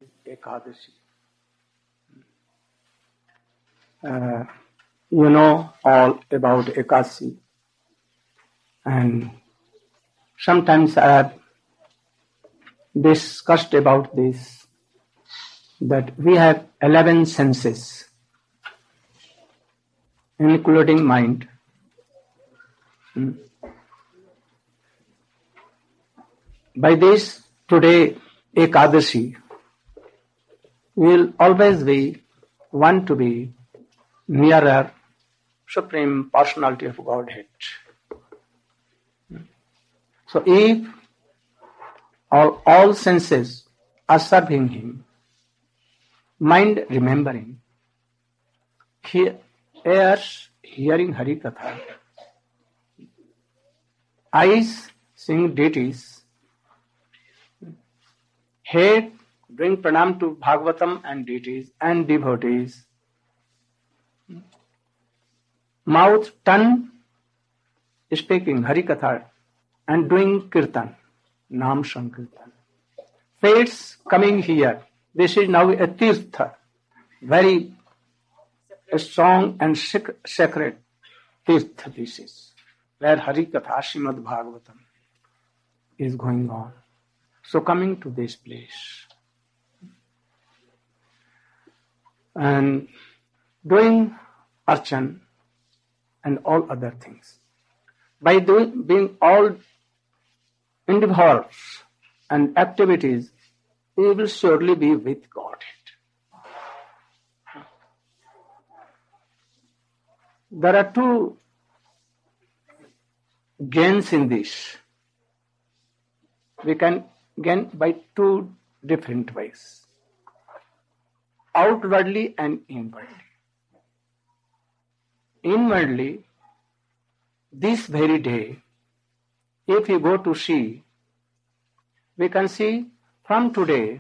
Ekadashi. You know all about Ekadashi, and sometimes I have discussed about this, that we have 11 senses, including mind. By this, today, Ekadashi, we will always want to be nearer Supreme Personality of Godhead. So if all senses are serving Him, mind remembering, ears hearing Hari Katha, eyes seeing deities, head doing pranam to Bhagavatam and deities and devotees, mouth, tongue speaking Hari Katha and doing kirtan, Nam Sankirtan. Fates coming here. This is now a tirtha, very strong and sacred tirtha this is, where Hari Katha, Srimad Bhagavatam is going on. So coming to this place and doing archan and all other things. By being all endeavors and activities, we will surely be with Godhead. There are two gains in this. We can gain by two different ways, outwardly and inwardly. Inwardly, this very day, if you go to see, we can see from today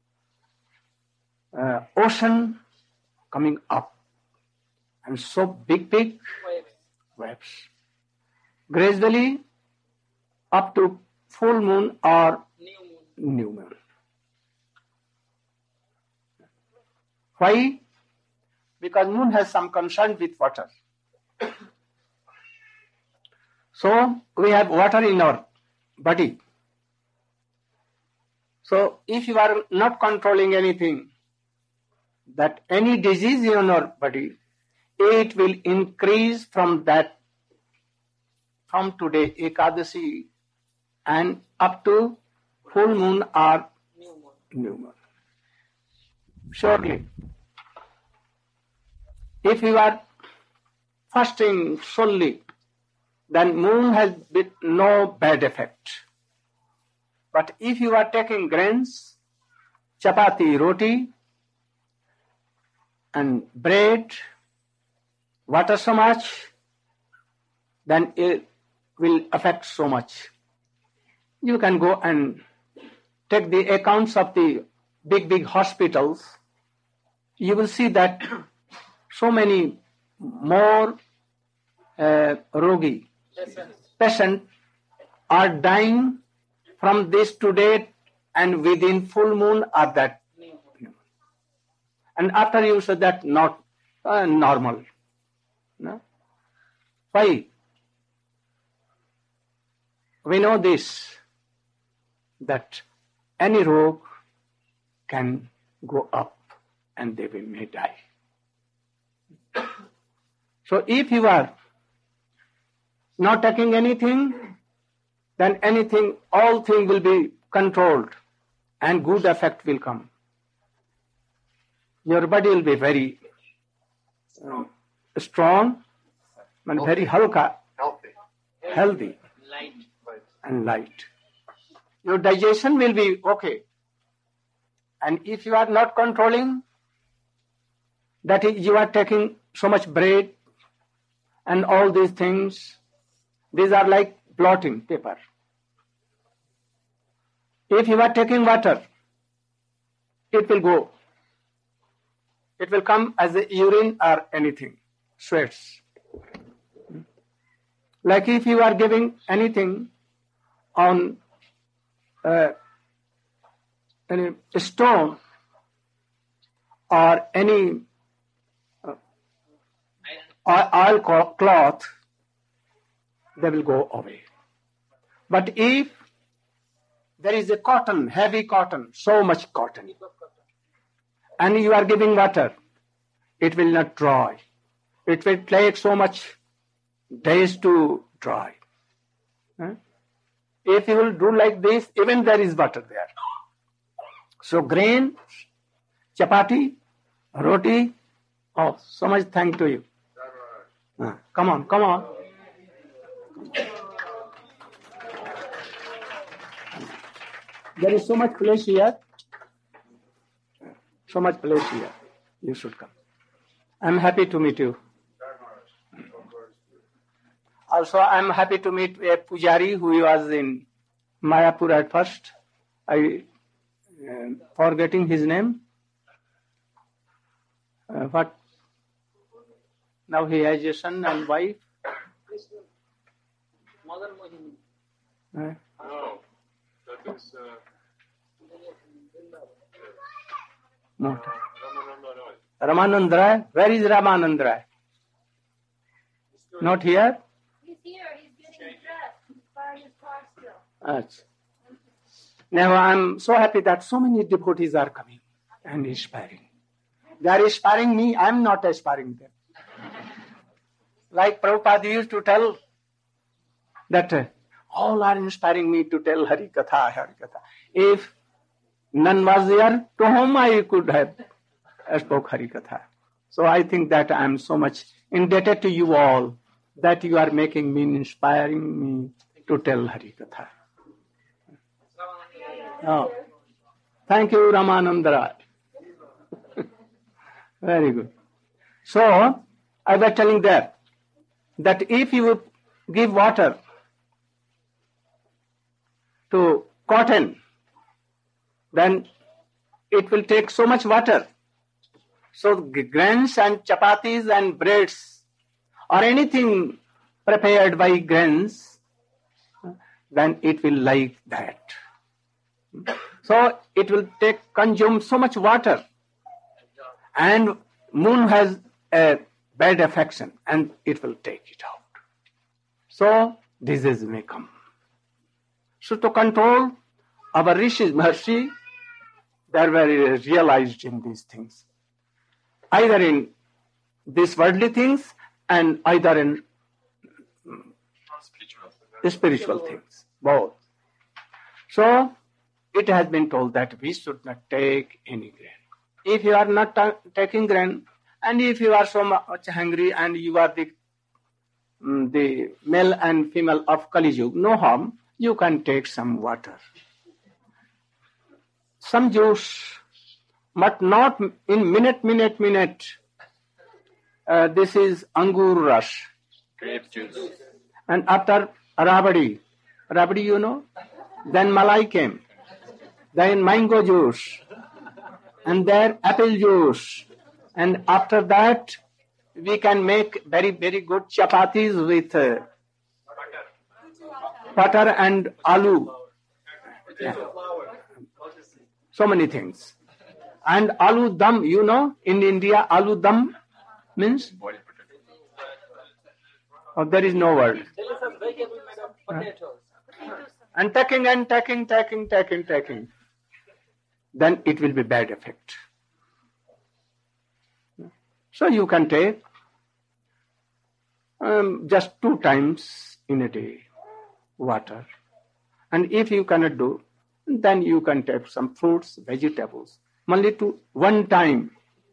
ocean coming up and so big waves. Gradually up to full moon or new moon. Why? Because moon has some concern with water. So we have water in our body. So if you are not controlling anything, that any disease in our body, it will increase from that, from today, Ekadashi, and up to full moon or new moon. Surely, if you are fasting solely, then moon has no bad effect. But if you are taking grains, chapati, roti, and bread, water so much, then it will affect so much. You can go and take the accounts of the big hospitals. You will see that so many more rogi patients are dying from this today and within full moon or that. And after you say that not normal. No? Why? We know this, that any rogue can go up and they may die. So if you are not taking anything, then all things will be controlled and good effect will come. Your body will be very strong and very healthy, and light. Your digestion will be okay. And if you are not controlling, that is, you are taking so much bread and all these things, these are like blotting paper. If you are taking water, it will go. It will come as a urine or anything, sweats. Like if you are giving anything on a stone, or any oil cloth, they will go away. But if there is a cotton, heavy cotton, so much cotton, and you are giving water, it will not dry. It will take so much days to dry. If you will do like this, even there is water there. So grain, chapati, roti, oh, so much thanks to you. Come on, come on. There is so much place here. So much place here. You should come. I'm happy to meet you. Also, I'm happy to meet a pujari who was in Mayapur at first. I forgetting his name. What? Now he has a son and wife. Madan Mohini. No, that is No. Ramanand Roy. Ramanand Rai. Where is Ramanand Rai? Not here? He's here. He's getting dressed. He's by his car still. Achha. Now I'm so happy that so many devotees are coming and inspiring. They are inspiring me. I'm not inspiring them. Like Prabhupada used to tell that all are inspiring me to tell Hari Katha, Hari Katha. If none was there, to whom I could have spoke Hari Katha. So I think that I am so much indebted to you all that you are making me, inspiring me to tell Hari Katha. Oh. Thank you, Ramananda Rai. Very good. So, I was telling that if you give water to cotton, then it will take so much water. So grains and chapatis and breads or anything prepared by grains, then it will like that. So it will consume so much water, and moon has a bad affection and it will take it out. So disease may come. So to control our rishis, Maharshi, they are very realized in these things. Either in these worldly things and either in spiritual things, both. So it has been told that we should not take any grain. If you are not taking grain, and if you are so much hungry and you are the male and female of Kali Yuga, no harm, you can take some water, some juice, but not in minute. This is angur rush. Grape juice. And after rabadi you know, then malai came, then mango juice, and then apple juice, and after that we can make very, very good chapatis with butter and aloo. Yeah. So many things. And aloo dum, you know, in India, aloo dum means? Boiled potato. Oh, there is no word. There is some vegetable made of potatoes. And taking. Then it will be bad effect. So you can take just 2 times in a day water. And if you cannot do, then you can take some fruits, vegetables, only to 1 time.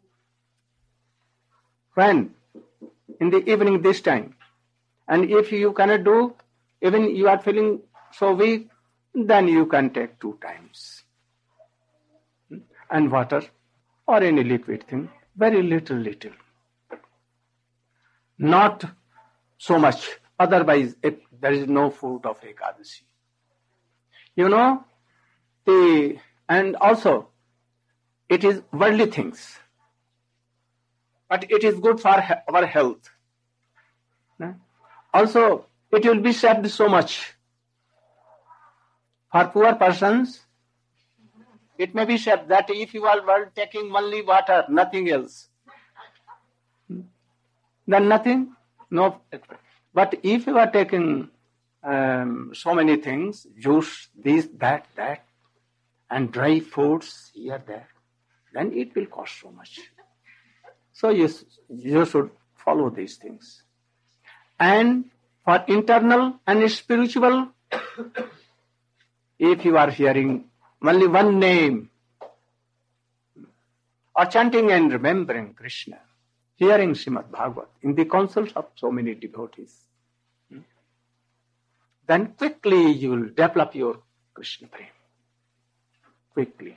When? In the evening this time. And if you cannot do, even you are feeling so weak, then you can take 2 times. And water or any liquid thing, very little. Not so much. Otherwise, there is no food of Ekadasi. You know, and also, it is worldly things. But it is good for our health. Also, it will be saved so much. For poor persons, It may be said that if you are taking only water, nothing else, then nothing, no. But if you are taking so many things, juice, this, that, and dry foods here, there, then it will cost so much. So you should follow these things. And for internal and spiritual, if you are hearing only one name, or chanting and remembering Krishna, hearing Srimad Bhagavat in the councils of so many devotees, then quickly you will develop your Krishna prema. Quickly.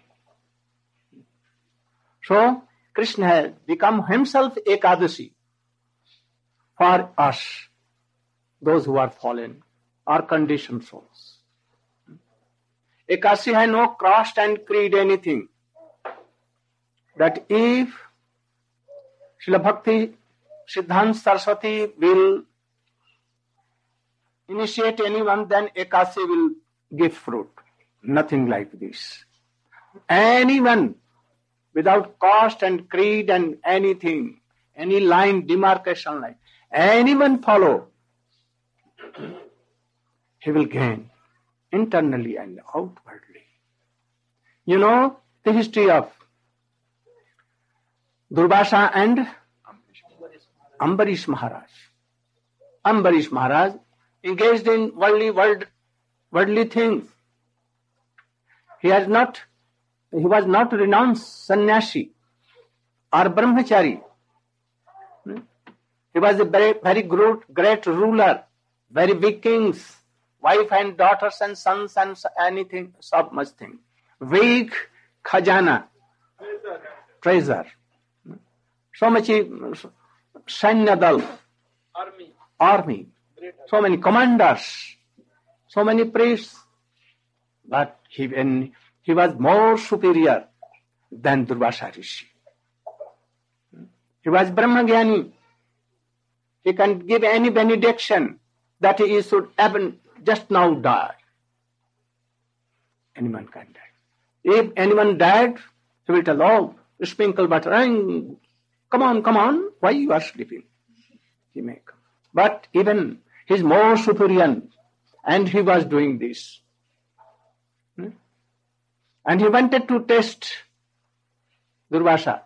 So, Krishna has become himself Ekadasi for us, those who are fallen or conditioned souls. Ekadasi has no caste and creed anything. That if Srila Bhakti Siddhanta Saraswati will initiate anyone, then Ekadasi will give fruit. Nothing like this. Anyone without caste and creed and anything, any line, demarcation line, anyone follow, he will gain internally and outwardly. You know the history of Durvasa and Ambarish Maharaj. Ambarish Maharaj engaged in worldly things. He was not renounced sannyasi or brahmachari. He was a very great ruler, very big kings, wife and daughters and sons and anything, so much thing. Big khajana, treasure. So much Sainyadal, army, so many commanders, so many priests. But he was more superior than Durvasa Rishi. He was Brahmagyani. He can give any benediction that he should even just now die. Anyone can die. If anyone died, he will tell, oh, sprinkle butter. Come on, why you are sleeping? He may come. But even he is more superior, and he was doing this. And he wanted to test Durvasa.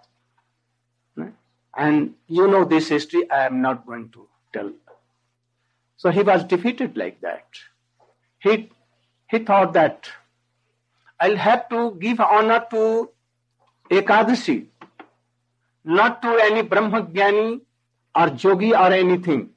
And you know this history, I am not going to tell. So he was defeated like that. He thought that I'll have to give honor to Ekadasi, not to any Brahmagyani or Yogi or anything.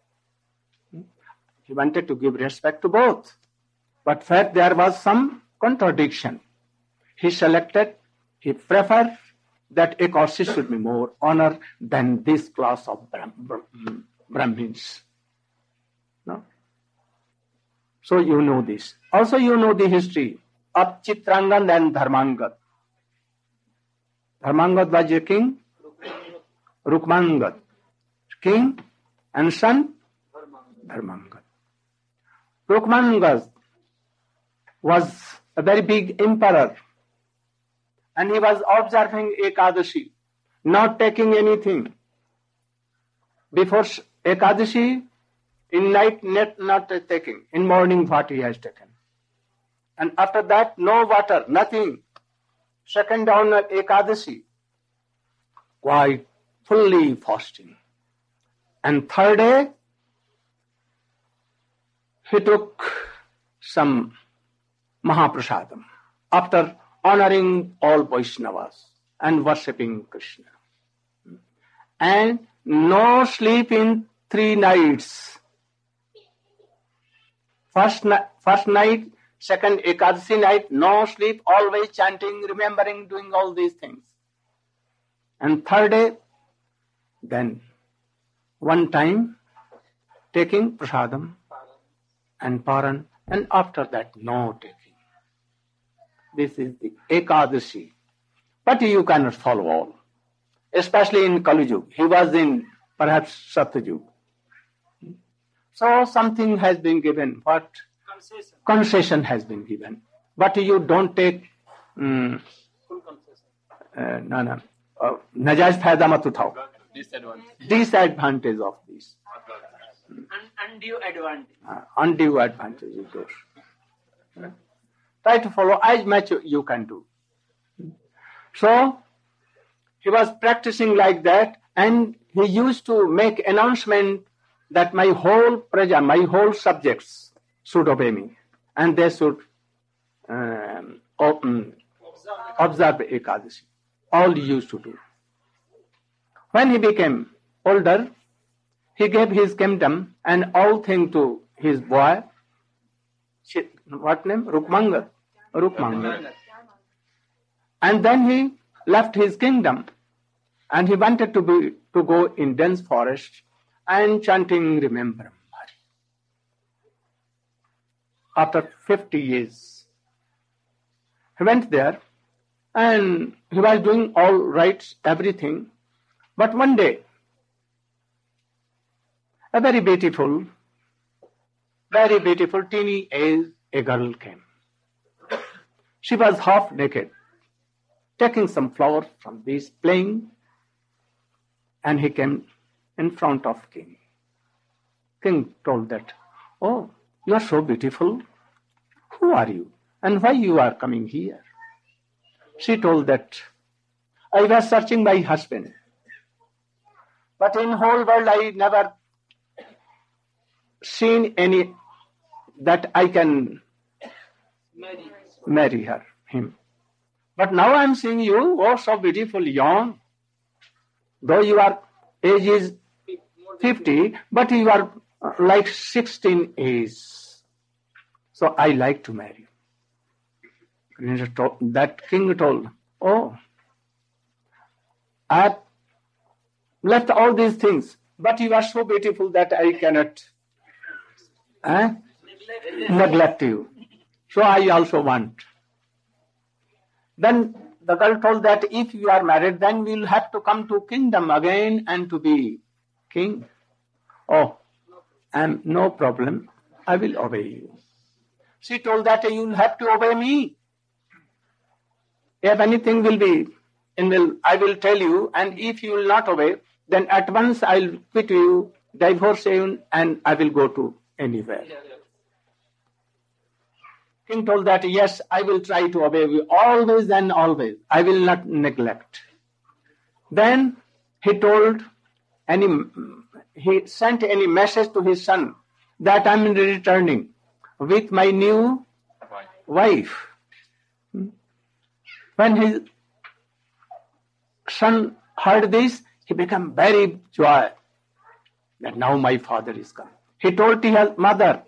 He wanted to give respect to both. But fact there was some contradiction. He preferred that Ekadasi should be more honor than this class of Brahmins. No? So you know this. Also you know the history of Chitrangad and Dharmangad. Dharmangad was a king. Rukmangad, king and son Dharmangad. Rukmangad was a very big emperor, and he was observing Ekadasi, not taking anything. Before Ekadasi, in night not taking, in morning what he has taken. And after that, no water, nothing. Second down Ekadasi, quite fully fasting. And third day, he took some Mahaprasadam after honoring all Vaishnavas and worshipping Krishna. And no sleep in 3 nights. First night, second Ekadasi night, no sleep, always chanting, remembering, doing all these things. And third day, then one time taking prasadam and paran, and after that no taking. This is the Ekadasi. But you cannot follow all. Especially in Kali Yuga. He was in perhaps Satyayuga. So something has been given. What? Concession has been given. But you don't take Full concession. No. Najayiz फायदा मत उठाओ. Disadvantage. Disadvantage of this. Undue advantage. Undue advantage is those. Try to follow as much you can do. So, he was practicing like that, and he used to make announcement that my whole praja, my whole subjects should obey me, and they should observe Ekadashi. All he used to do. When he became older, he gave his kingdom and all things to his boy. What name? Rukmanga. And then he left his kingdom, and he wanted to go in dense forest and chanting Remember Hari. After 50 years, he went there, and he was doing all right, everything. But one day, a very beautiful teeny age, a girl came. She was half naked, taking some flowers from this, playing, and he came in front of king. King told that, "Oh, you are so beautiful. Who are you? And why you are coming here?" She told that, "I was searching my husband, but in whole world I never seen any that I can marry him. But now I am seeing you, oh, so beautiful, young. Though your age is 50, but you are like 16 age. So I like to marry you." That king told, "Oh, I have left all these things, but you are so beautiful that I cannot neglect you. So I also want." Then the girl told that if you are married, then we'll have to come to kingdom again and to be king. "Oh, no problem. I will obey you." She told that you'll have to obey me. If anything will be, I will tell you, and if you will not obey, then at once I'll quit you, divorce you, and I will go to anywhere. King told that, "Yes, I will try to obey you always and always. I will not neglect." Then he sent any message to his son that I'm returning with my new wife. When his son heard this, he became very joyous that now my father is come. He told his mother,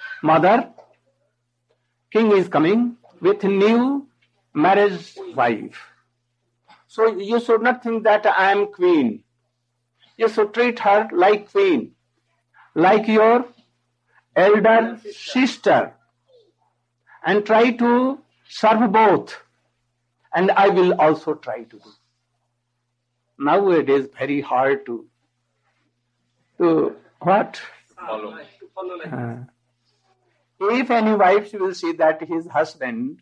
"King is coming with new marriage wife. So you should not think that I am queen. You should treat her like queen, like your elder sister, and try to serve both. And I will also try to do." Nowadays, very hard to what? Follow. If any wife will see that his husband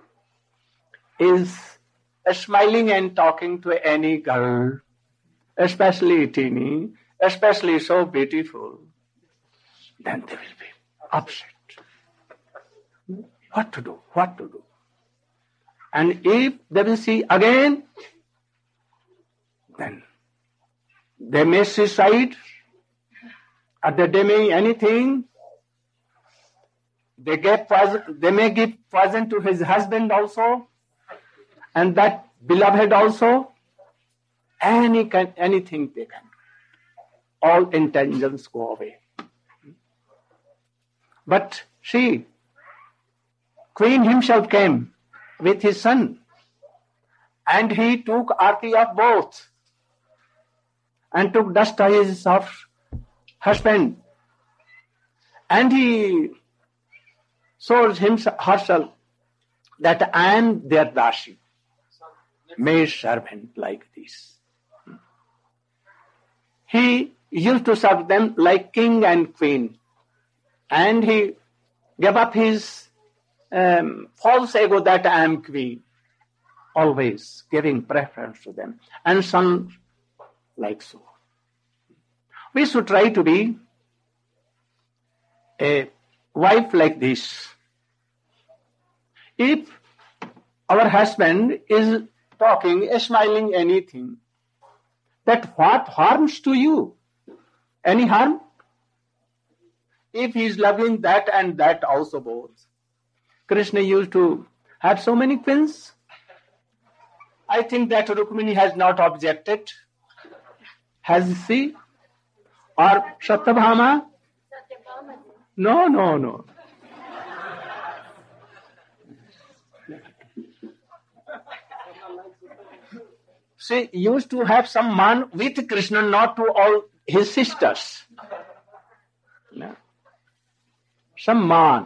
is smiling and talking to any girl, especially teeny, especially so beautiful, then they will be upset. What to do? And if they will see again, then they may suicide, or they may anything. They may give poison to his husband also, and that beloved also. Anything they can do. All intentions go away. But Queen himself came with his son, and he took arti of both, and took dust of his husband, and he showed herself that I am their dashi, maid servant like this. He used to serve them like king and queen, and he gave up his false ego that I am queen, always giving preference to them, and son like so. We should try to be a wife like this. If our husband is talking, smiling, anything, that what harms to you? Any harm? If he is loving that and that also both. Krishna used to have so many queens. I think that Rukmini has not objected. Has she? Or Satyabhama? No. She used to have some man with Krishna, not to all his sisters. No. Some man.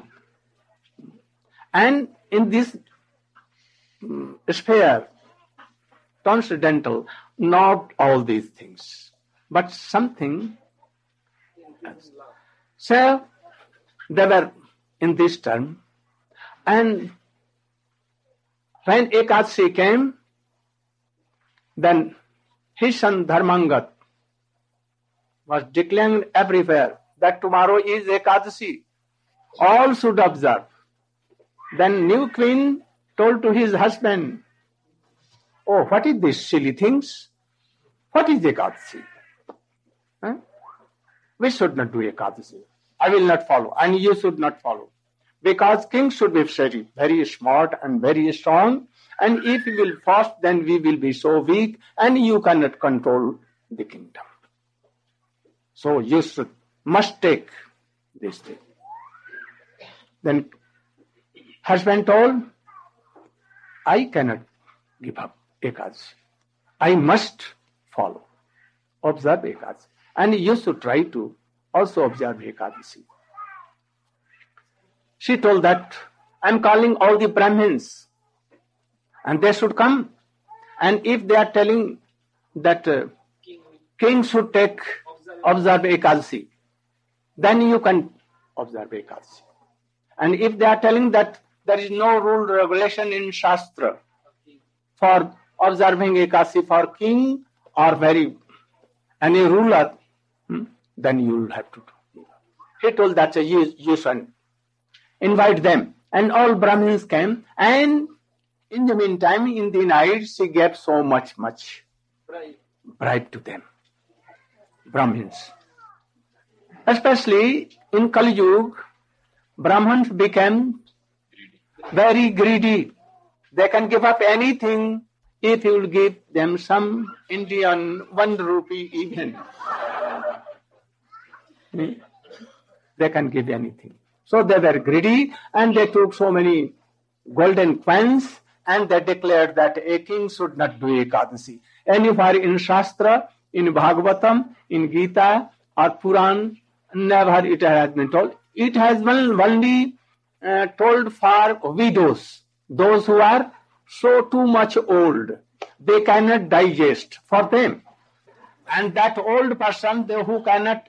And in this sphere, transcendental, not all these things, but something else. So, they were in this term, and when Ekadasi came, then his son Dharmangat was declaring everywhere that tomorrow is Ekadasi. All should observe. Then new queen told to his husband, "Oh, what is this silly things? What is Ekadasi? Huh? We should not do Ekadasi. I will not follow, and you should not follow. Because king should be very, very smart and very strong, and if we will fast, then we will be so weak, and you cannot control the kingdom. So you must take this thing." Then husband told, "I cannot give up Ekadasi. I must follow, observe Ekadasi. And you should try to also observe Ekadasi." She told that, "I'm calling all the Brahmins, and they should come. And if they are telling that king should observe Ekadasi, then you can observe Ekadasi. And if they are telling that there is no rule regulation in Shastra for observing Ekadasi for king or any ruler, then you will have to do." He told that you should invite them. And all Brahmins came, and in the meantime, in the night, she gave so much bribe to them, Brahmins. Especially in Kali Yuga, Brahmins became very greedy. They can give up anything if you will give them some Indian 1 rupee even. They can give anything. So they were greedy, and they took so many golden coins, and they declared that a king should not do Ekadasi. Anywhere in Shastra, in Bhagavatam, in Gita, or Puran, never it has been told. It has been only told for widows, those who are so too much old, they cannot digest, for them. And that old person, who cannot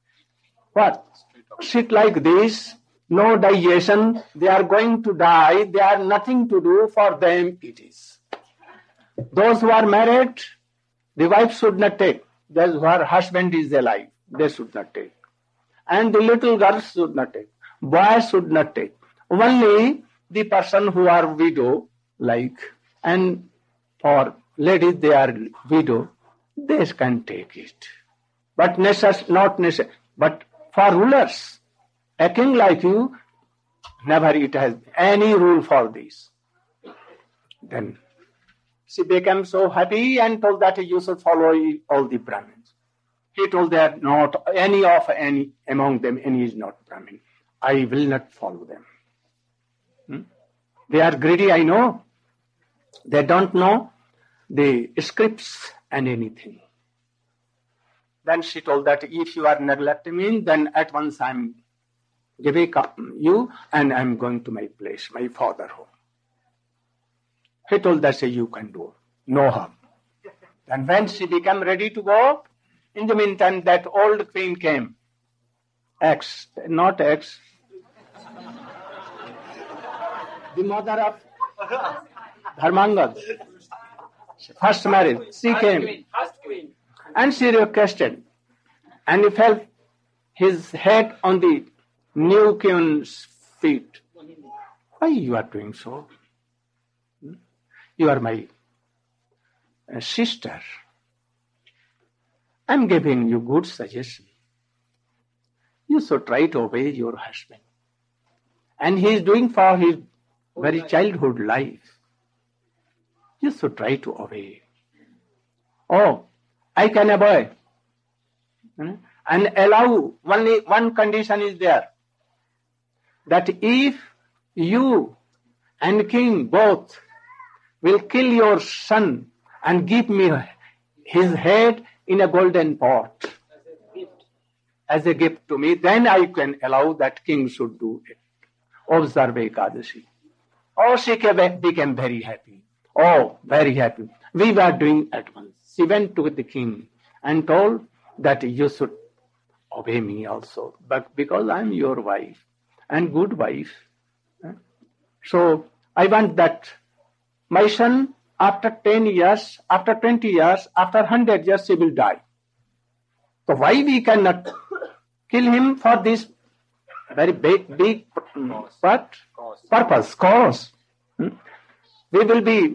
sit like this, no digestion, they are going to die, they are nothing to do, for them it is. Those who are married, the wife should not take. Those who her husband is alive, they should not take. And the little girls should not take. Boys should not take. Only the person who are widow, and for ladies they are widow, they can take it. But not necessary. But for rulers, a king like you, never it has any rule for this. Then she became so happy and told that you should follow all the Brahmins. He told that not any among them, any is not Brahmin. I will not follow them. They are greedy, I know. They don't know the scripts and anything. Then she told that if you are neglecting me, then at once I'm giving up you and I'm going to my place, my father home. He told that you can do no harm. And when she became ready to go, in the meantime that old queen came. Not X. The mother of Dharmangad, first marriage, she came First queen. and she requested, and he felt his head on the new queen's feet. Why you are doing so? You are my sister. I'm giving you good suggestion. You should try to obey your husband. And he is doing for his very childhood life. You should try to obey. Oh, I can obey. And allow, only one condition is there. That if you and king both will kill your son and give me his head in a golden pot as a gift to me, then I can allow that king should do it. Observe Ekadasi. Oh, she became very happy. Oh, very happy. We were doing at once. She went to the king and told that you should obey me also, but because I am your wife and good wife. So I want that my son, after 10 years, after 20 years, after 100 years, he will die. So why we cannot kill him for this very big purpose, cause? We will be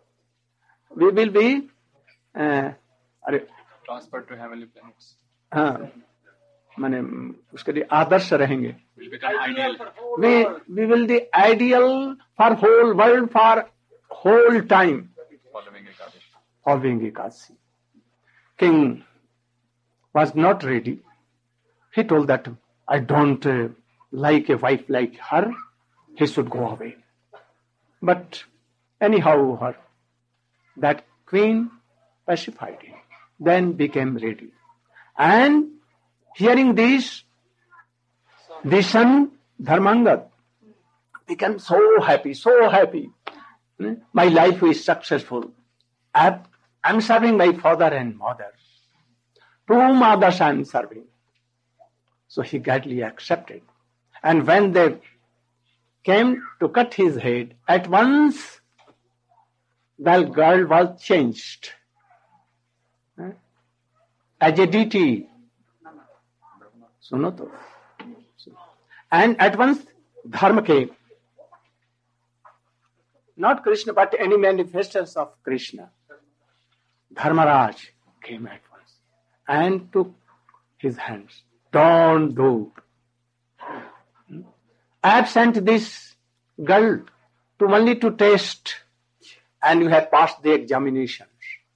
Transferred to heavenly planets. माने उसके लिए आदर्श रहेंगे. Will become ideal. We will be ideal for whole world, for whole time. Following Ekadasi. King was not ready. He told that I don't like a wife like her. He should go away. But anyhow, that queen pacified him. Then became ready. And hearing this, the son Dharmangad became so happy, so happy. My life is successful. I'm serving my father and mother. Two mothers I'm serving. So he gladly accepted. And when they came to cut his head, at once the girl was changed as a deity. सुनो तो. And at once Dharma came. Not Krishna, but any manifestations of Krishna. Dharmaraj came at once and took his hands. Don't do. I have sent this girl to only to test, and you have passed the examinations.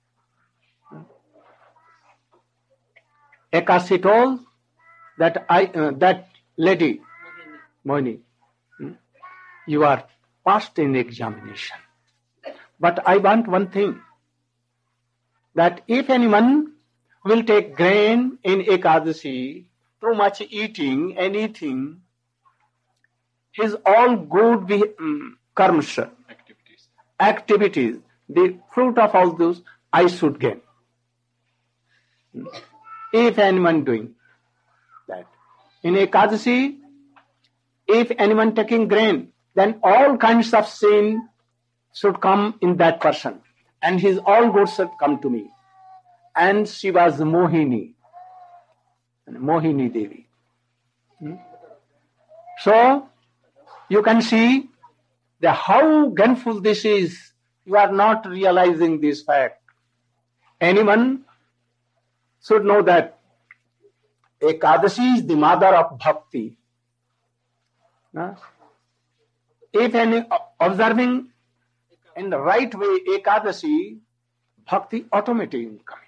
Ekasi told that that lady, Mohini, you are passed in examination. But I want one thing, that if anyone will take grain in Ekadasi, too much eating, anything, his all good karmas, activities, the fruit of all those, I should gain. If anyone doing that. In Ekadasi, if anyone taking grain, then all kinds of sin should come in that person. And his all good should come to me. And she was Mohini. Mohini Devi. So, you can see how gainful this is. You are not realizing this fact. Anyone should know that Ekadasi is the mother of bhakti. If any observing in the right way Ekadasi, bhakti automatically coming.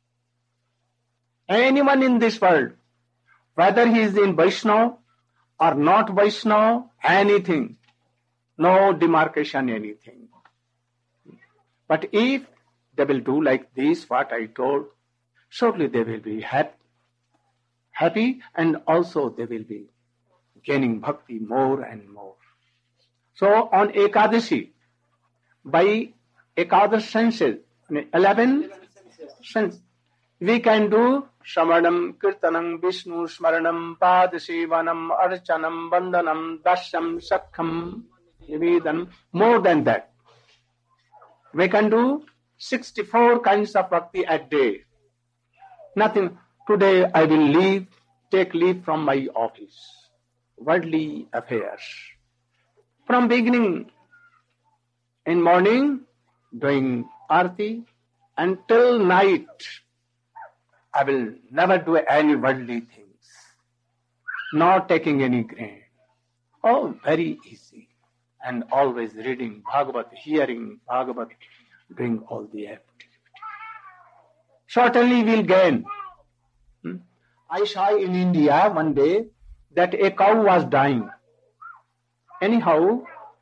Anyone in this world, whether he is in Vaishnava or not Vaishnava, anything, no demarcation, anything. But if they will do like this, what I told, surely they will be happy, and also they will be gaining bhakti more and more. So on Ekadasi, by Ekadash senses, 11 senses, we can do Shravanam, Kirtanam, Vishnu, Smaranam, Padasevanam, Archanam, Vandanam, Dasham, Sakham, Nivedanam, more than that. We can do 64 kinds of bhakti a day. Nothing. Today I will take leave from my office. Worldly affairs. From beginning, in morning, doing arti, until night, I will never do any worldly things. Not taking any grain. Oh, very easy. And always reading Bhagavat, hearing Bhagavat, doing all the activity. Certainly we'll gain. I saw in India one day that a cow was dying. Anyhow,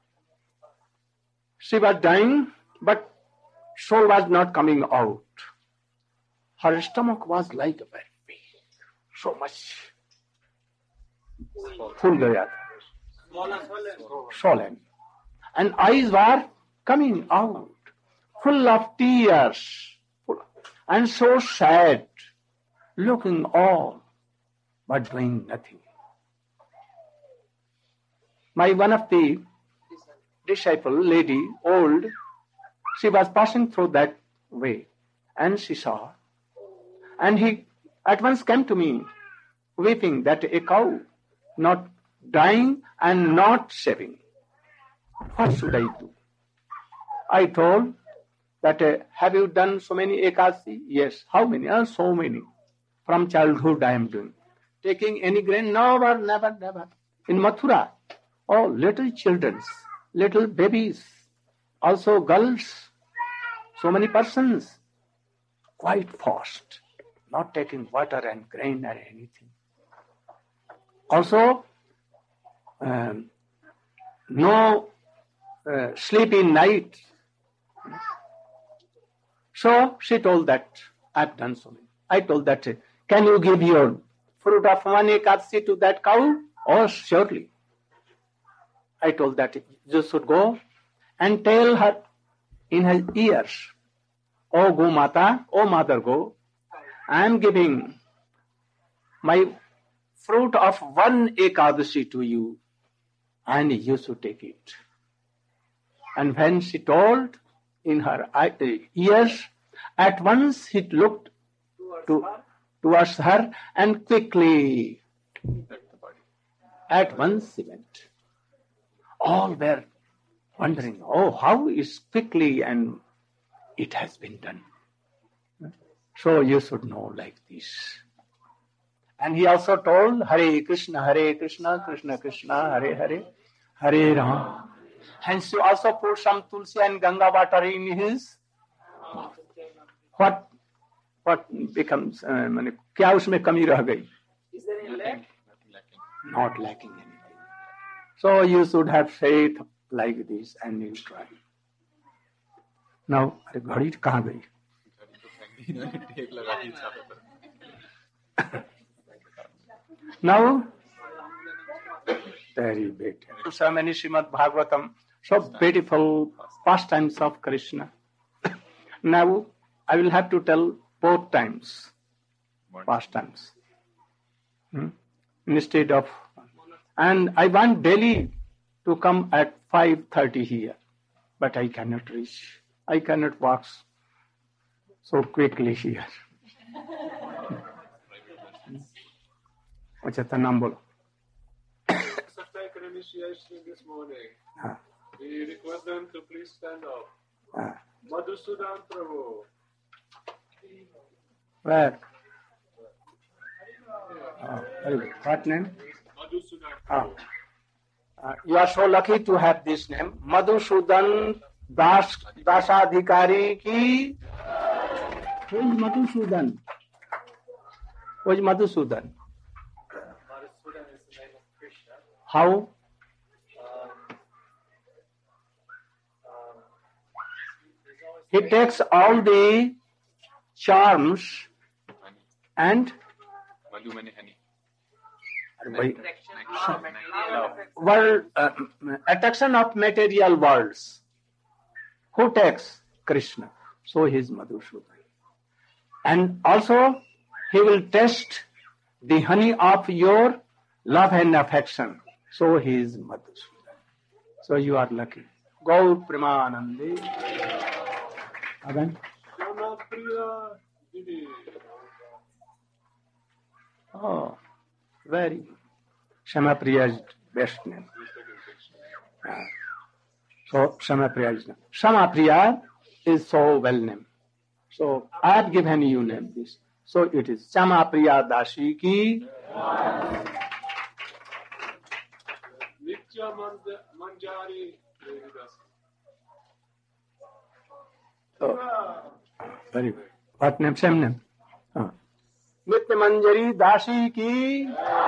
she was dying, but soul was not coming out. Her stomach was like very big, so much full gaya tha. Swollen. And eyes were coming out, full of tears, and so sad, looking all, but doing nothing. One of the disciple, lady, old, she was passing through that way, and she saw, and he at once came to me, weeping that a cow not dying and not shaving. What should I do? I told that, have you done so many ekadasi? Yes. How many? So many. From childhood I am doing. Taking any grain? Never, never, never. In Mathura, little children, little babies, also girls, so many persons, quite fast, not taking water and grain or anything. Also, no sleep in night. So she told that, I've done so many. I told that, can you give your fruit of one ekadasi to that cow? Oh, surely. I told that you should go and tell her in her ears, oh Go Mata, oh Mother Go, I am giving my fruit of one ekadasi to you, and you should take it. And when she told in her ears, at once he looked towards her and quickly at once he went. All were wondering, how is quickly, and it has been done. So you should know like this. And he also told, Hare Krishna, Krishna Krishna, Hare Hare, Hare Rama. Hence you also put some tulsi and Ganga water in his mouth. What becomes, क्या उसमें कमी रह गई? Is there any lack? Not lacking anything. So you should have faith like this and you try. Now, अरे घड़ी कहाँ गई? Now, very beautiful. So many Srimad Bhagavatam, so beautiful pastimes of Krishna. Now, I will have to tell both times, pastimes, instead of. And I want daily to come at 5:30 here, but I cannot reach. I cannot walk so quickly here. अच्छा तो नाम बोलो. Second initiation this morning. We request them to please stand up. Madhusudan Prabhu. Where? Very good. What name? Madhusudan. You are so lucky to have this name. Madhusudan Dasadhikari ki. Who is Madhusudan? Who is Madhusudan? Madhusudan is the name of Krishna. How? He takes all the charms and attraction of material worlds. Who takes? Krishna. So he is Madhusudan. And also he will test the honey of your love and affection. So he is Madhusudan. So you are lucky. Gaur Premanande. Again. Shama Priya Didi. Oh, very good. Shama Priya is best name. So Shama Priya is name. Shama Priya is so well named. So I have given you name this. So it is Shama Priya Dashi ki. Nitya Manjari Devidas. Oh, very good. What name? Same name. Nitya Manjari Dashi ki.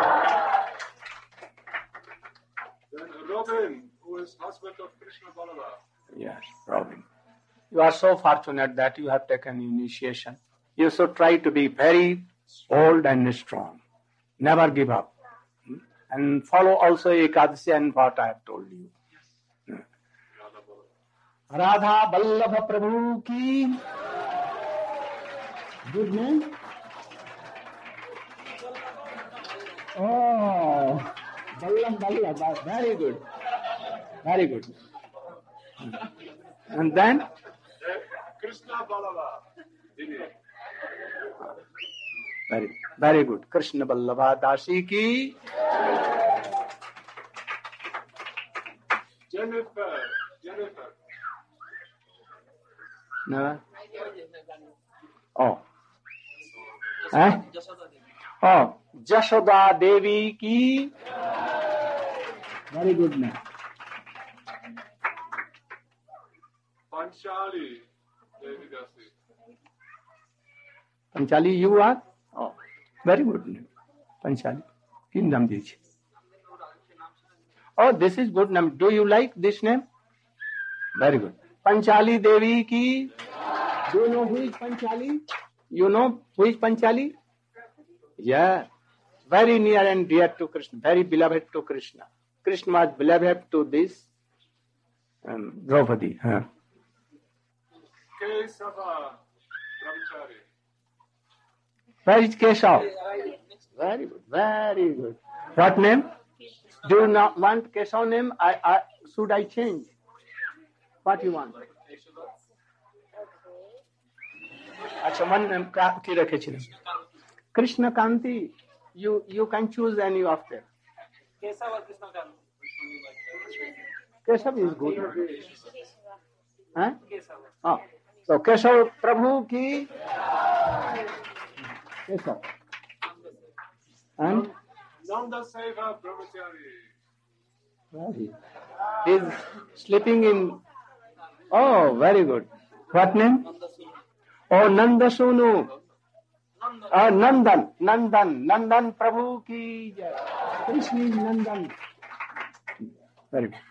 Then Robin, who is husband of Krishna Balaba. Yes, Robin. You are so fortunate that you have taken initiation. You should try to be very bold and strong. Never give up. And follow also Ekadasi and what I have told you. Radha Vallabha Prabhu ki. Good name? Oh, Vallabha. Very good. Very good. And then? Krishna Balaba. Didi. Very good. Krishna Vallabha Dashi ki. Jennifer. No. Oh. Eh? Oh, Jashoda Devi ki. Very good name. Panchali Devidasi. Panchali, you are? Oh, very good name. Panchali. Kingdom Deji. Oh, this is good name. Do you like this name? Very good. Panchali Devi ki. Do you know who is Panchali? You know who is Panchali? Yeah. Very near and dear to Krishna. Very beloved to Krishna. Krishna was beloved to this Draupadi. Kesava Brahmachari. Where is Keshav? Very good. Very good. What name? Do you not want Keshav name? Should I change? What you want? अच्छा one name की रखे छिले. Krishna Kanti. You can choose any of them. Keshav is good. Huh? Oh. So Keshav Prabhu ki. Keshav. And Nanda Seva Brahmachari. he is sleeping in. Oh, very good. What name? Oh, Nanda Sunu. Nandan Prabhu ki jai. Krishna is Nandan. Very good.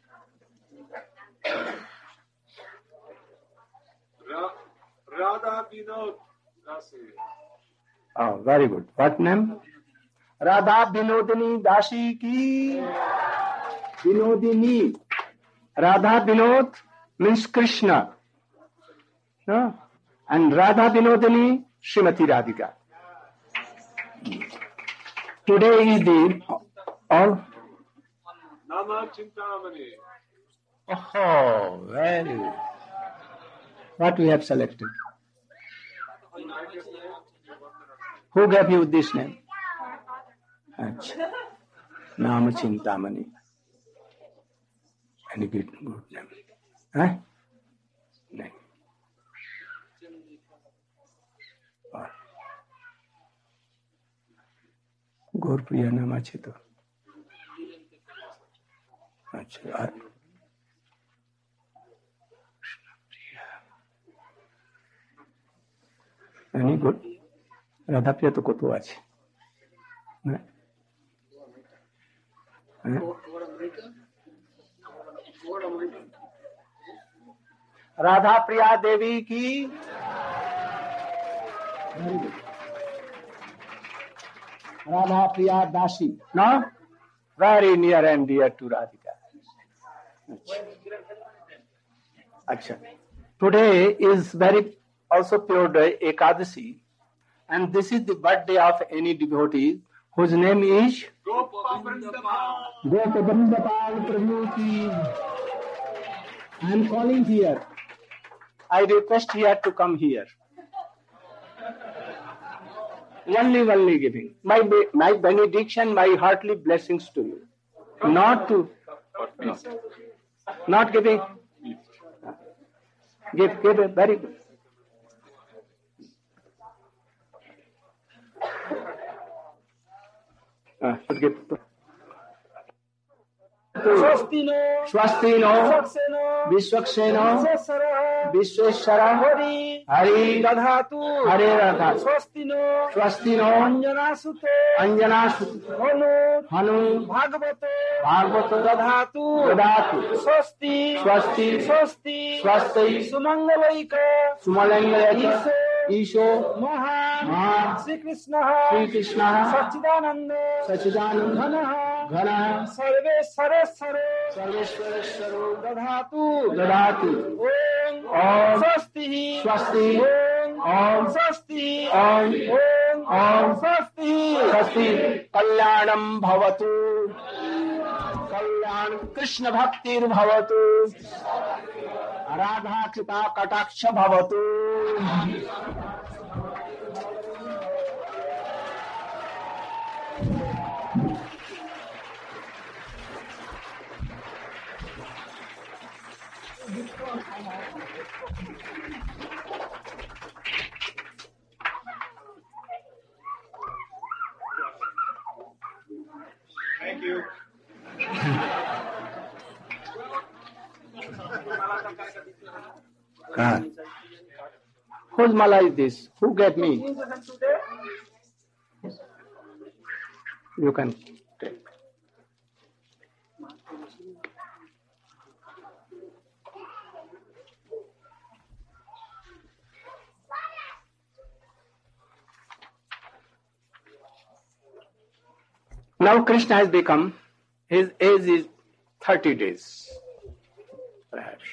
Radha Vinod Dasi. Oh, very good. What name? Radha Vinodini Dashi ki. Vinodini. Radha Vinod means Krishna. No? And Radha Vinodini, Srimati Radhika. Today is the all. Nama Chintamani. Oh, very good. What we have selected? Who gave you this name? Achha. Nama Chintamani. Any good name? Huh? No. Gaurpriya नाम अच्छे तो अच्छा any good Radha प्रिया तो कतो আছে না राधा प्रिया देवी की Radha Priya Dashi. No? Very near and dear to Radhika. Achha. Today is very also pure day, Ekadasi. And this is the birthday of any devotee whose name is Gopavrinda Prabhu ki. I am calling here. I request here to come here. Only giving. My benediction, my heartily blessings to you. Not to, no. Not giving. Give it, very good. Give. स्वस्तिनो विश्वक्सेनो Vishweshwar Hari दधातु हरे दधातु स्वस्तिनो अंजनासुतो हनु भागवतो दधातु स्वस्ति सुमंगलैक ईशो श्री कृष्ण सच्चिदानंद घन सर्वेश्वरेश्वरो दधातु ओम स्वस्ति ओम स्वस्ति ओम स्वस्ति कल्याणं भवतु कल्याण कृष्ण भक्तिर्भवतु राधा कृपा कटाक्ष भवतु Thank you. Whose mala is this? Who gave me? You can take. Now Krishna has become, his age is 30 days, perhaps.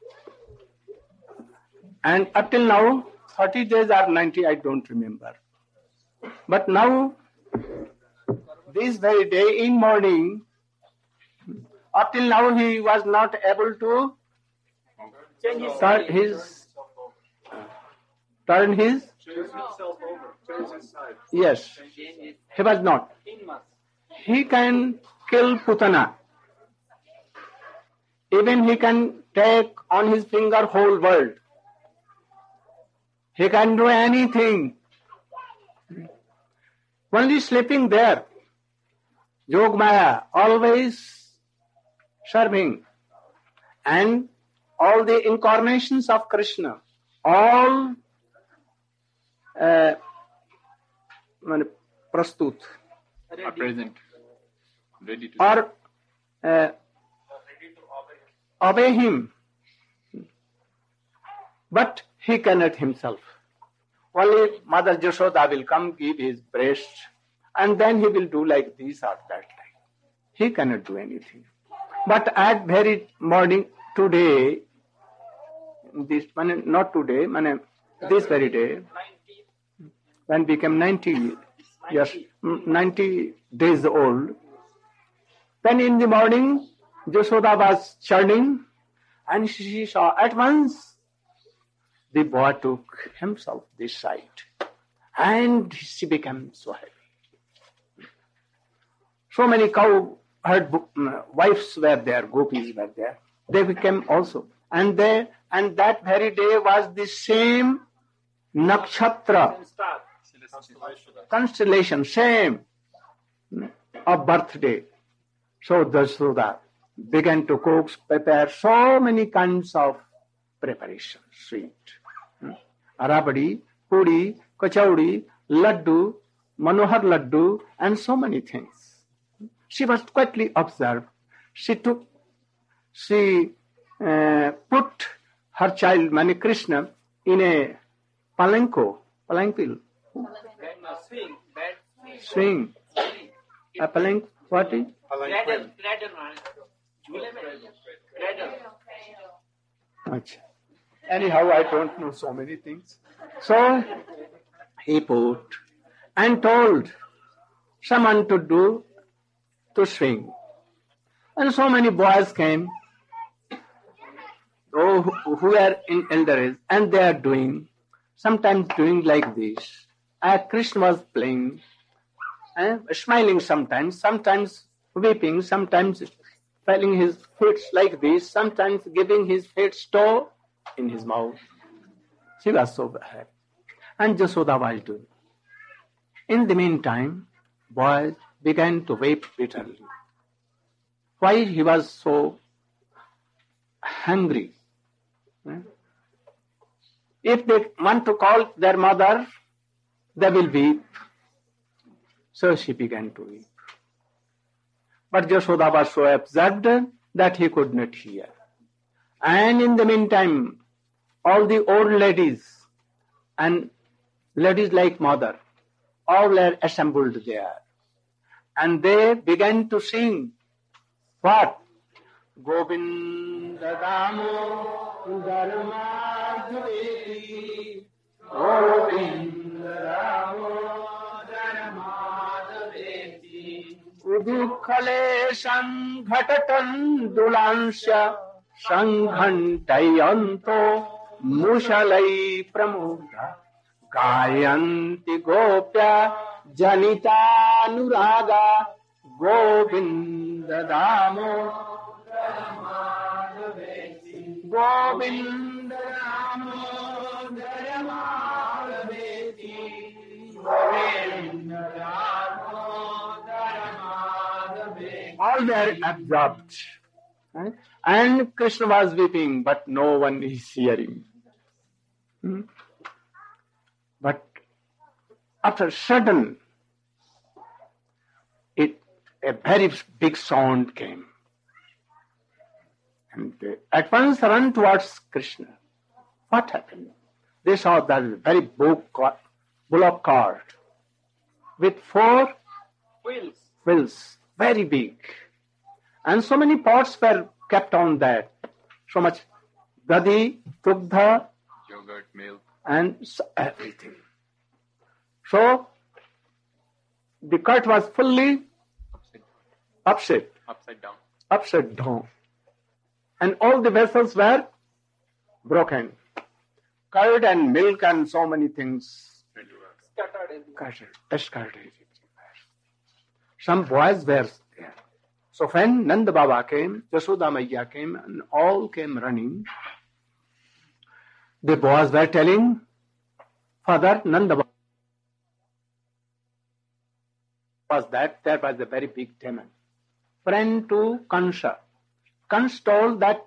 And up till now, 30 days or 90, I don't remember. But now, this very day in morning, up till now he was not able to turn his Change himself over. Change his side. yes, he was not. He can kill Putana. Even he can take on his finger whole world. He can do anything. Only sleeping there. Yogmaya, always serving. And all the incarnations of Krishna, all prastut. Are present. Ready to Or obey him. But he cannot himself. Only Mother Jashoda will come, give his breast, and then he will do like this or that. He cannot do anything. But at very morning, today, this not today, this very day, when became 90 years, 90 days old, then in the morning, Jashoda was churning, and she saw at once the boy took himself this side, and she became so happy. So many cow herd wives were there, gopis were there. They became also, and that very day was the same nakshatra, constellation, same of birthday. So Jashoda began to prepare so many kinds of preparation, sweet. Arabadi, puri, kachaudi, laddu, manohar laddu, and so many things. She was quietly observed. She put her child, Krishna, in a palanquin. Swing. A palanquin, what is? Anyhow, I don't know so many things. So he put and told someone to swing. And so many boys came. who are in elder age, and they are doing, sometimes doing like this. Krishna was playing, smiling sometimes weeping, sometimes felling his feet like this, sometimes giving his feet toe in his mouth. She was so happy. And Jasoda was doing. In the meantime, boy began to weep bitterly. Why he was so hungry? If they want to call their mother, they will weep. So she began to weep. But Jasoda was so absorbed that he could not hear. And in the meantime, all the old ladies and ladies like mother, all are assembled there. And they began to sing. What? Govinda Damo Dharma Dveti, Govinda Damo Dharma Dveti, Udukhale Sanghatatan Dulansya Sanghantayanto Mushalai Pramudha Gayanti Gopya Janita Nuraga Govinda Damo Govinda Damo Dharamaveti Govinda Damo Dharamaveti. All were absorbed. Right? And Krishna was weeping, but no one is hearing. But after sudden, a very big sound came. And they at once ran towards Krishna. What happened? They saw that very bullock cart with 4 wheels, very big. And so many pots were kept on that. So much dadi, tugdha, yogurt, milk, and everything. So the cart was fully upside down. And all the vessels were broken. Curd and milk and so many things scattered. Some boys were there. So when Nanda Baba came, Jasoda Maiya came, and all came running, the boys were telling, Father, Nanda Baba was that there was a very big demon, friend to Kansha. Kansa told that,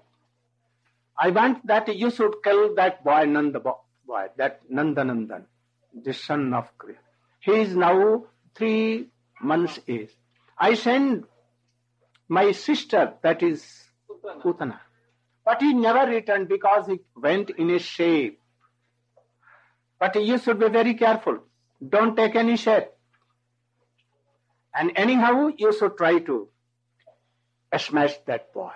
I want that you should kill that boy, that Nandanandan, the son of Krishna. He is now 3 months age. I send my sister, that is Putana. But he never returned because he went in a shape. But you should be very careful. Don't take any shape. And anyhow, you should try to smash that boy.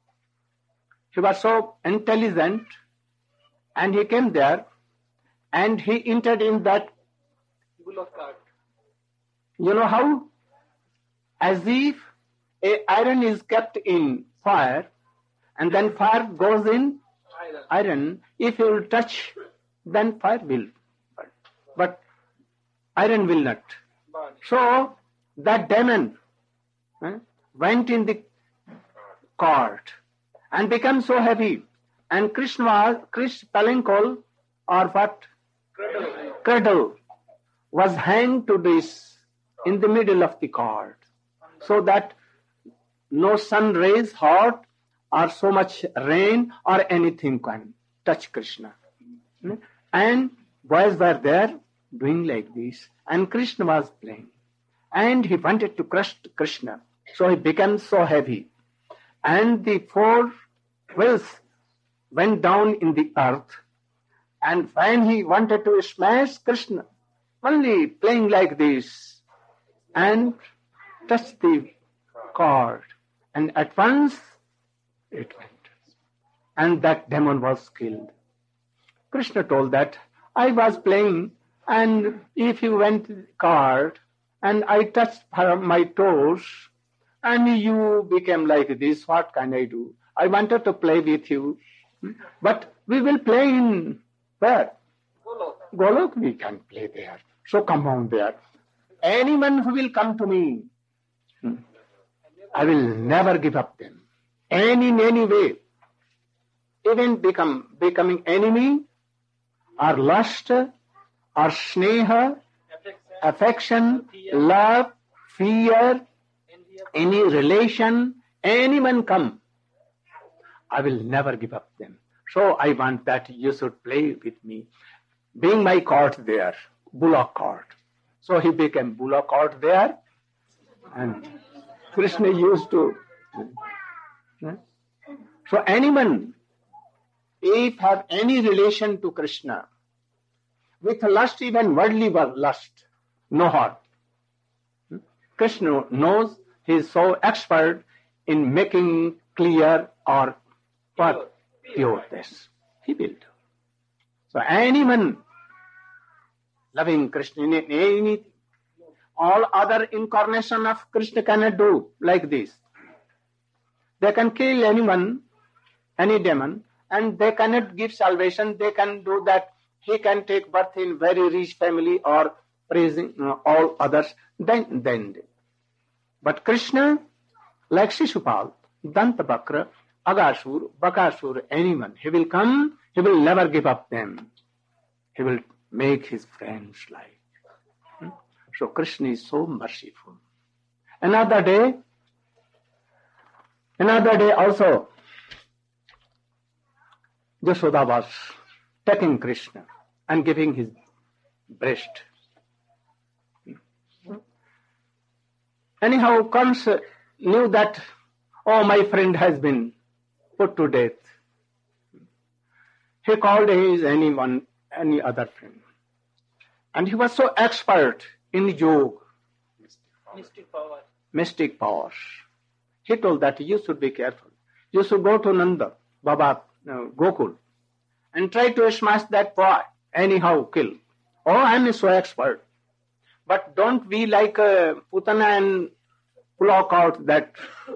He was so intelligent, and he came there, and he entered in that bullock cart. You know how? As if iron is kept in fire, and then fire goes in iron. If you will touch, then fire will burn. But iron will not. So that demon went in the cart and became so heavy. And Krishna Palankol, or what? Cradle, was hanged to this in the middle of the cart, so that no sun rays, hot, or so much rain or anything can touch Krishna. And boys were there doing like this, and Krishna was playing. And he wanted to crush Krishna, so he became so heavy. And the 4 wheels went down in the earth, and when he wanted to smash Krishna, only playing like this, and touched the cord, and at once it went. And that demon was killed. Krishna told that, I was playing, and if you went to the card, and I touched my toes, and you became like this, what can I do? I wanted to play with you, But we will play in where? Golok, we can play there. So come on there. Anyone who will come to me, I will never give up them. In any way. Even becoming enemy, or lust, or sneha, affection, love, fear, any relation, anyone come, I will never give up them. So I want that you should play with me. Being my court there, Bullock court. So he became Bullock court there, and Krishna used to. So anyone, if have any relation to Krishna, with lust, even worldly lust, no harm. Krishna knows, he is so expert in making clear or what? Pure this. He will do. So anyone loving Krishna, any all other incarnation of Krishna cannot do like this. They can kill anyone, any demon, and they cannot give salvation. They can do that. He can take birth in very rich family or praising all others. Then. But Krishna, like Shishupal, Dantavakra, Agasur, Bakasur, anyone, he will come, he will never give up them. He will make his friends like. So Krishna is so merciful. Another day also, Yashoda was taking Krishna and giving his breast. Anyhow, Kamsa knew that, oh, my friend has been put to death. He called any other friend. And he was so expert in yoga, mystic powers. He told that you should be careful. You should go to Nanda, Baba, Gokul, and try to smash that boy, anyhow kill. Oh, I am so expert. But don't be like Putana and block out that.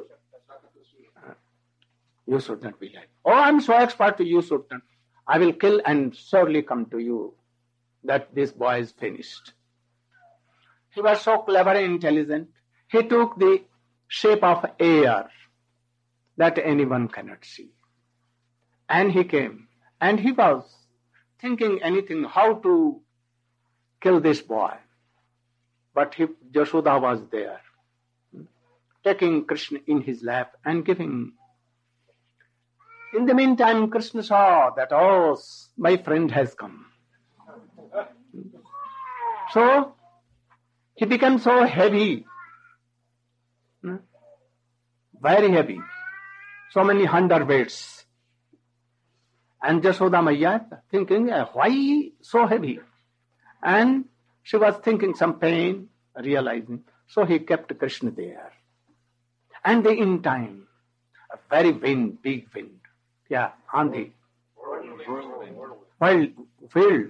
You should not be like, oh, I am so expert, you should not. I will kill and surely come to you that this boy is finished. He was so clever and intelligent. He took the shape of air that anyone cannot see. And he came. And he was thinking anything, how to kill this boy. But Yashoda was there, taking Krishna in his lap and giving. In the meantime, Krishna saw that, oh, my friend has come. So, he became so heavy, very heavy, so many hundredweights. And Yashoda Maiya thinking, why so heavy? And she was thinking some pain, realizing. So he kept Krishna there. And in time, a very big wind. Yeah, on the field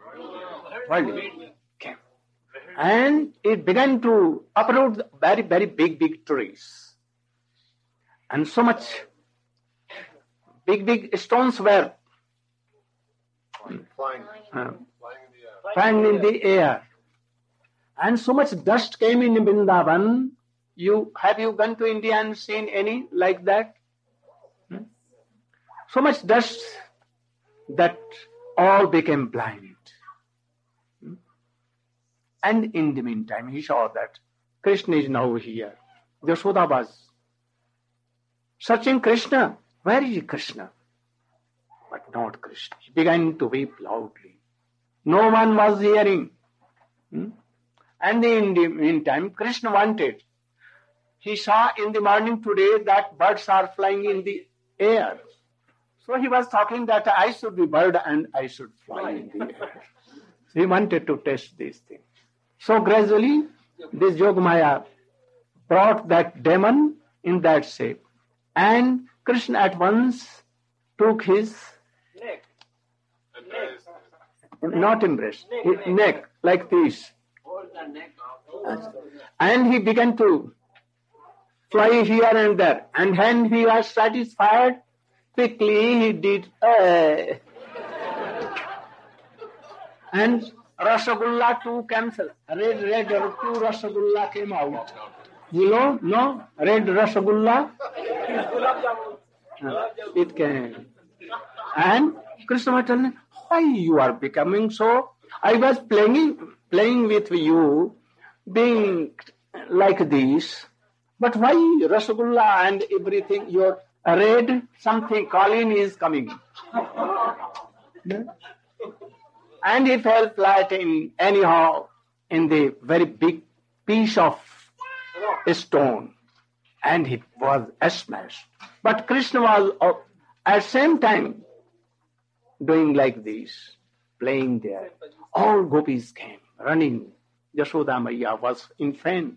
came. And it began to uproot very big trees. And so much big stones were flying in the air. And so much dust came in Vrindavan. Have you gone to India and seen any like that? So much dust that all became blind. And in the meantime, he saw that Krishna is now here. Yashoda was searching Krishna. Where is Krishna? But not Krishna. He began to weep loudly. No one was hearing. And in the meantime, Krishna wanted. He saw in the morning today that birds are flying in the air. So he was talking that I should be bird and I should fly in the air. So he wanted to test these things. So gradually, this Yogamaya brought that demon in that shape. And Krishna at once took his neck. Not embrace, neck, like this. Hold the neck of. And he began to fly here and there. And when he was satisfied, quickly he did, and Rasagulla too cancelled. Red two Rasagulla came out. You know, no? Red Rasagulla? It came. And Krishna was telling, why you are becoming so? I was playing with you, being like this. But why Rasagulla and everything? Your red something, Colin is coming. And he fell flat anyhow in the very big piece of stone. And it was smashed. But Krishna was at same time doing like this, playing there. All gopis came running. Yashoda Maiya was in faint.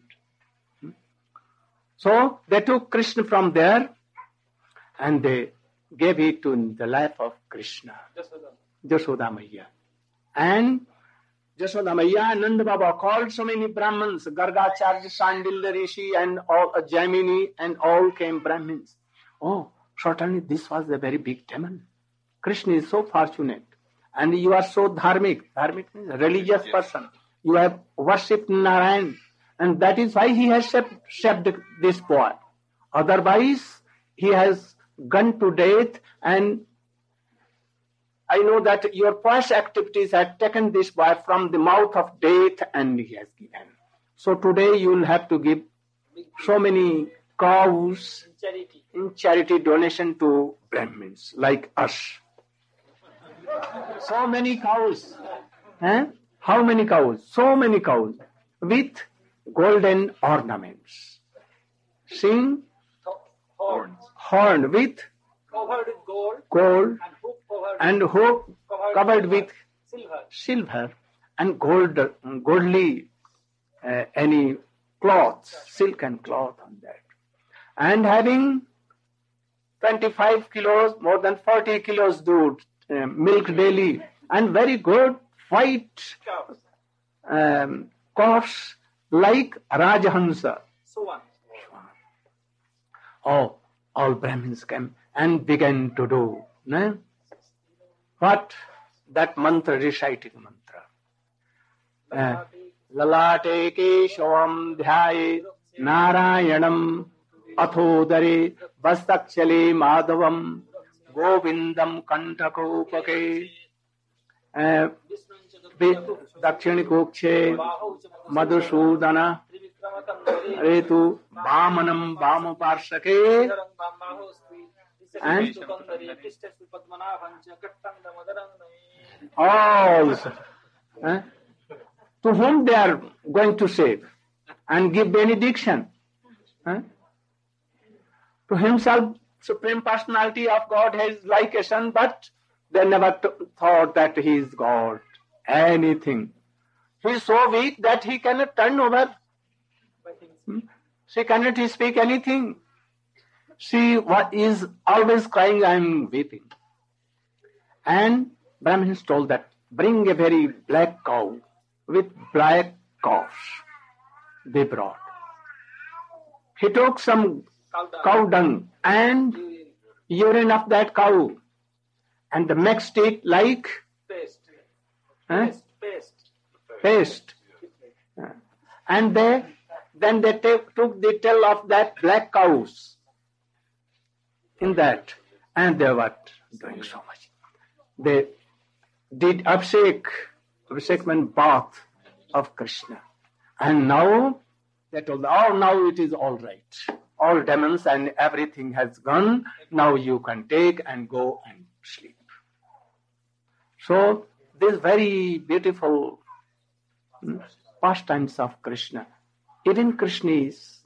So they took Krishna from there and they gave it to the life of Krishna. Yashoda Maiya. And Yashoda Maiya and Nanda Baba called so many Brahmins, Gargacharya, Sandilya Rishi and all Jaimini, and all came Brahmins. Oh, certainly this was a very big demon. Krishna is so fortunate. And you are so dharmic. Dharmic means a religious person. You have worshipped Narayan. And that is why he has shaped this boy. Otherwise, he has gone to death, and I know that your past activities have taken this boy from the mouth of death and he has given. So today you will have to give so many cows in charity donation to Brahmins like us. So many cows. How many cows? So many cows with golden ornaments. Sing horn with covered with gold and hoop covered with silver and goldly any cloths, silk and cloth on that. And having 25 kilos, more than 40 kilos milk daily, and very good white calves like Rajahansa. so on. Oh, all Brahmins came and began to do. No? What? That mantra, reciting mantra. Lalate keshavam dhyaye narayanam athodare vastakchale madhavam govindam kantakopake dakshini madhusudana retu vamanam vamaparsake and all to whom they are going to save and give benediction. To himself, Supreme Personality of God has like a son, but they never thought that he is God. Anything. He is so weak that he cannot turn over. She cannot speak anything. She is always crying, I am weeping. And Brahmins told that, bring a very black cow with black calves. They brought. He took some cow dung and urine of that cow and mixed it like paste. And then they took the tail of that black cows in that, and they were doing so much. They did Abhishek meant bath of Krishna. And now they told, now it is all right. All demons and everything has gone. Now you can take and go and sleep. So this very beautiful pastimes of Krishna. Even Krishna is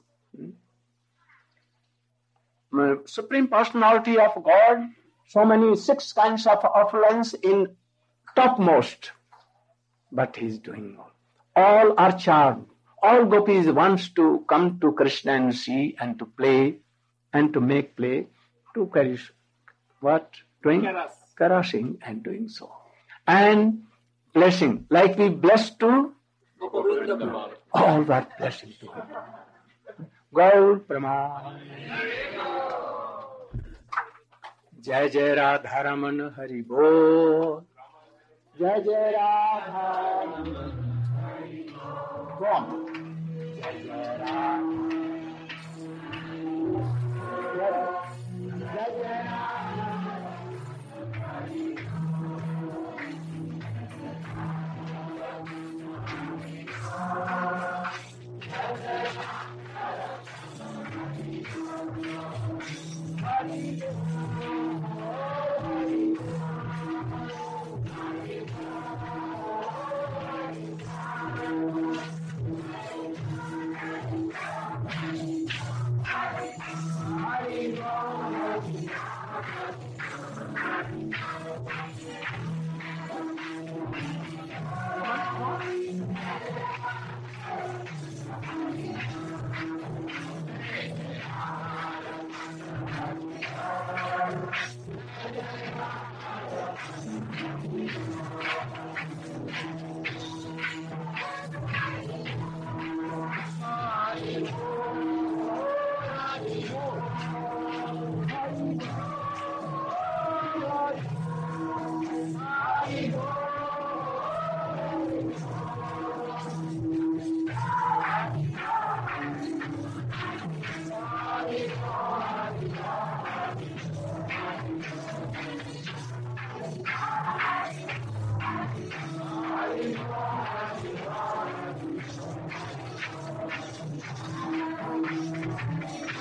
Supreme Personality of God. So many 6 kinds of affluence in topmost. But he is doing all are charmed. All gopis wants to come to Krishna and see and to play and to make play to perish. What? Doing? Caressing and doing so. And blessing. Like we bless to all that blessing to him. Gaur Praman. जय जय राधा रमन हरि बोल, जय जय राधा रमन हरि बोल, जय जय राधा, जय जय राधा हरि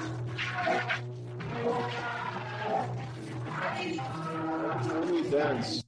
dance.